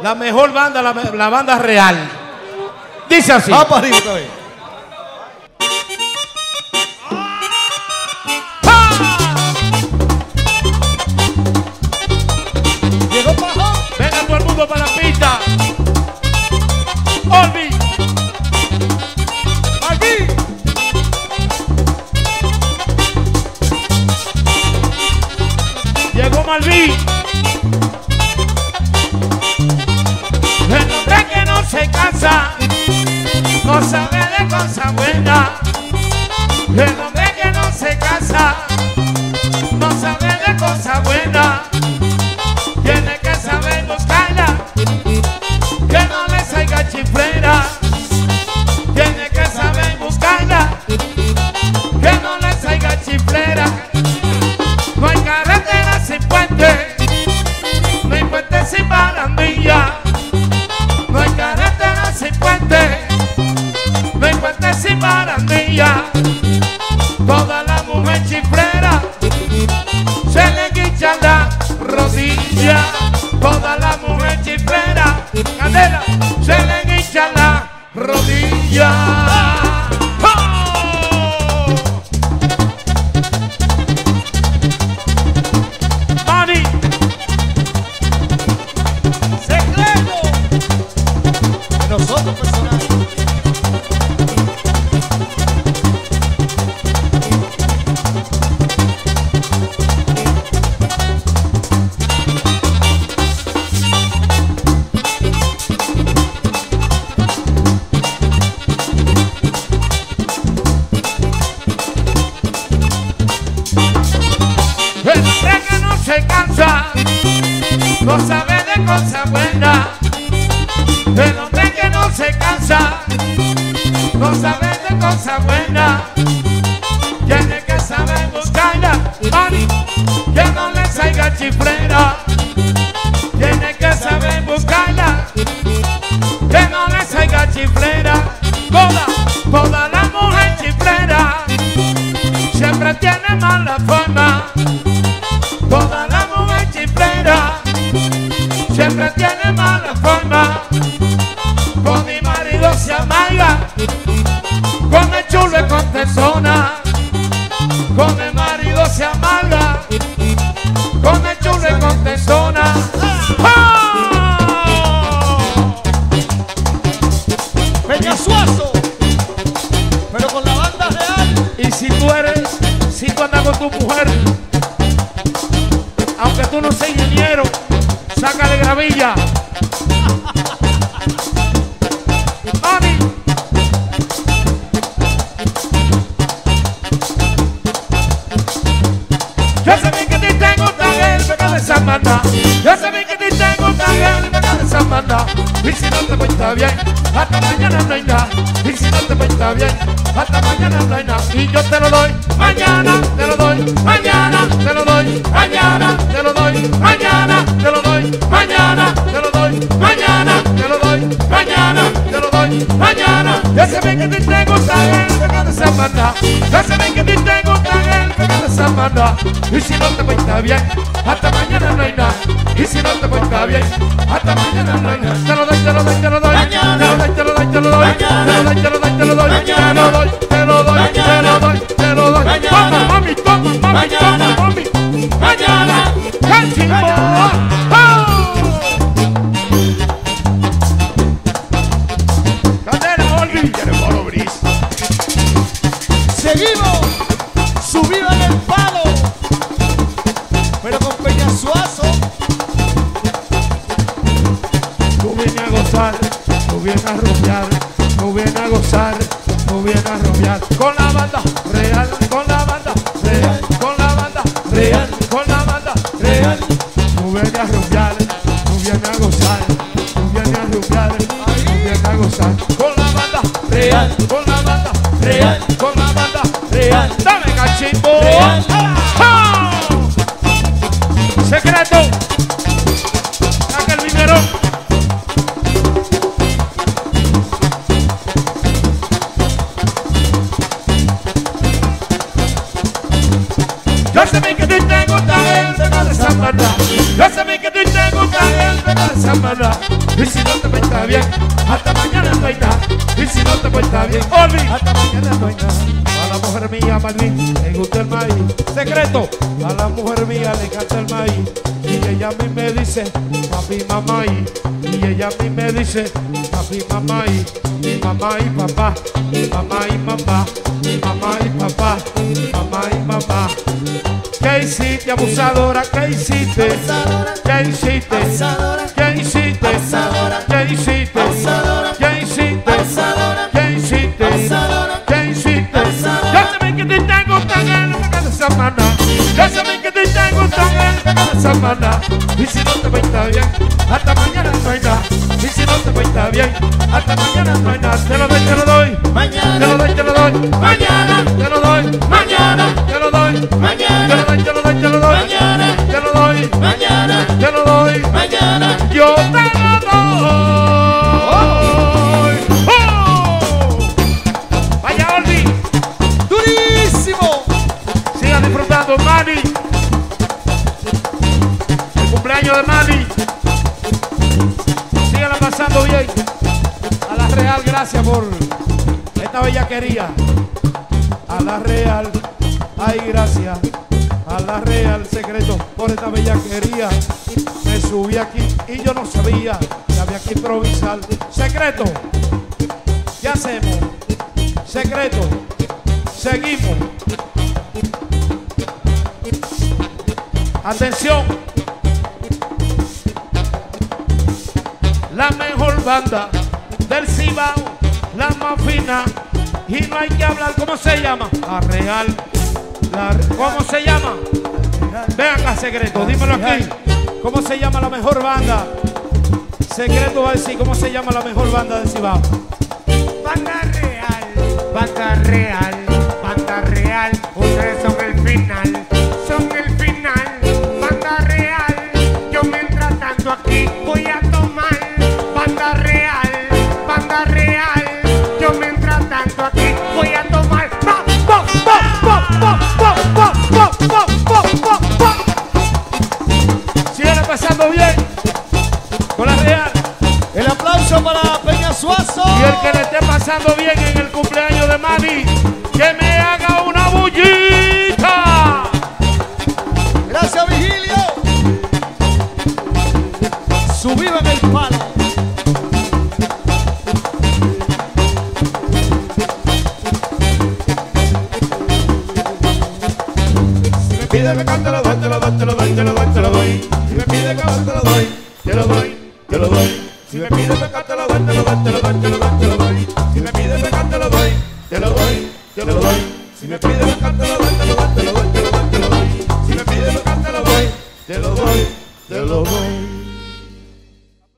La mejor banda, la banda real. Dice así. Va para arriba otra vez. Llegó Pajón. Venga todo el mundo para la pista. Olvi. Aquí. Llegó Malví. El hombre que no se cansa, no sabe de cosas buenas. El hombre que no se cansa, no sabe de cosas buenas. Tiene que saber buscarla, que no le salga chiflera. Tiene que saber buscarla, que no le salga chiflera. No hay carretera sin puente, no hay puente sin barandilla. No hay carretera sin puente, no hay puente sin barandilla. Toda la mujer chiflera se le guicha la rodilla. Toda la mujer chiflera, cadera, se le guicha la rodilla. ¡Oh! Mani, Secreto. De nosotros personales. el hombre que no se cansa, no sabe de cosas buenas. El hombre que no se cansa, no sabe de cosas buenas. Tiene que saber buscarla, mami, que no le salga chiflera. Tiene que saber buscarla, que no le salga chiflera. Toda la mujer chiflera siempre tiene mala forma. Toda la mujer chiflera siempre tiene mala forma. Con mi marido se amarga, con el chulo y con persona. Con el marido se amarga, con el chulo y con persona. Peñasuazo. Pero con la banda real. Y si tú andas con tu mujer, aunque tú no seas ingeniero, sácale gravilla. Mami. Yo sé bien que a ti te gusta el pecado de Samana. Yo sé bien que a ti te gusta el pecado de Samana. Y si no te cuenta bien, hasta mañana no hay nada. Y si no te cuenta bien, hasta mañana no hay nada. Y yo te lo doy, mañana te lo doy, mañana te lo doy, mañana te lo doy, mañana te lo doy, mañana te lo doy, mañana te lo doy, mañana te lo doy, mañana. Yo sé bien que a ti te gusta el pecado de Samana. Yo sé bien que a ti te gusta el pecado de Samana. Y si no te cuenta bien, hasta mañana no hay nada. Y si no te cuenta bien, hasta mañana no hay nada. Te lo doy, te lo doy, te lo doy, te lo doy, te lo doy, te lo doy, te lo doy, te lo doy, te lo doy, te lo doy, te lo doy, te lo doy, te lo doy. Toma, mami, toma, mami, toma, mami. Mañana, ¡canchimbo! Cadera, Olvi, tiene Moro Bris. Seguimos. Subido en el palo. Pero con Peñasuazo. Tú vienes a gozar, tú vienes a rumbear, tú vienes a gozar, tú vienes a rumbear. Con la banda real, con la banda real, con la banda real, con la banda real. Tú vienes a rumbear, tú vienes a gozar, tú vienes a rumbear, tú vienes a gozar. Con la banda real, con la banda real, con la banda real. Dame cachimbo. ¡Ah! Secreto. Saca el dinero. Yo sé bien que a ti te gusta el pecado de Samana. Yo sé bien que a ti te gusta el pecado de Samana. y si no te portas bien, hasta mañana no hay nada. Y si no te portas bien, Oli, hasta mañana no hay nada. a la mujer mía, Marlene, le gusta el maíz. Secreto, a la mujer mía le encanta el maíz. Y ella a mí me dice, papi, mamá, y ella a mí me dice, papi, mamá, y mamá y papá, mamá y mamá, mamá y papá, mamá y mamá. ¿Qué hiciste, abusadora? ¿Qué hiciste? ¿Qué hiciste? ¿Qué hiciste? ¿Qué hiciste? ¿Qué hiciste? ¿Qué hiciste? ¿Qué hiciste? Ya saben que te tengo tan en la semana. Ya saben que te tengo tan en la semana. Y si no te portas bien, hasta mañana no hay nada. Y si no te portas bien, hasta mañana no hay nada. Te lo doy, te lo doy. Mañana, Te lo doy, te lo doy. mañana, Te lo doy. mañana, Te lo doy. mañana, Te lo doy, te lo doy, te lo doy. mañana, Te lo doy. mañana, Te lo doy. mañana. Yo te lo doy. ¡Oh! Vaya, Olvi. ¡Durísimo! Siga disfrutando, Manny. El cumpleaños de Manny. Síganla pasando bien. A la Real, gracias por esta bellaquería. A la Real, ay, gracias. A la Real, Secreto, por esta bellaquería. Me subí aquí y yo no sabía que había que improvisar. Secreto, ¿qué hacemos? Secreto, seguimos. Atención, la mejor banda del Cibao, la más fina, y no hay que hablar. ¿Cómo se llama? La Real. ¿Cómo se llama? Ven acá, Secreto, dímelo aquí. ¿Cómo se llama la mejor banda? Secreto va a decir cómo se llama la mejor banda del Cibao. Banda real, banda real, banda real. Ustedes son el final, son el final. Banda real, yo mientras tanto aquí voy a tomar. Banda real, yo mientras tanto aquí voy a tomar. Síganla pasando bien con la Real. El aplauso para Peña Suazo. Y el que le esté pasando bien en el cumpleaños de Manny, que me haga una bullita. Gracias, Vigilio. Subido en el palo. Si me pide que cante, te lo doy, te lo doy, te lo doy, te lo doy, te lo doy. Si me pide que cante, te lo doy, te lo doy, te lo doy. Si me pide que cante, te lo doy, te lo doy, te lo doy, te lo doy, te lo doy. Si me pide que cante, te lo doy, te lo doy, te lo doy. Si me pide que cante, te lo doy, te lo doy, te lo doy, te lo doy, te lo doy. Si me pide que cante, te lo doy, te lo doy.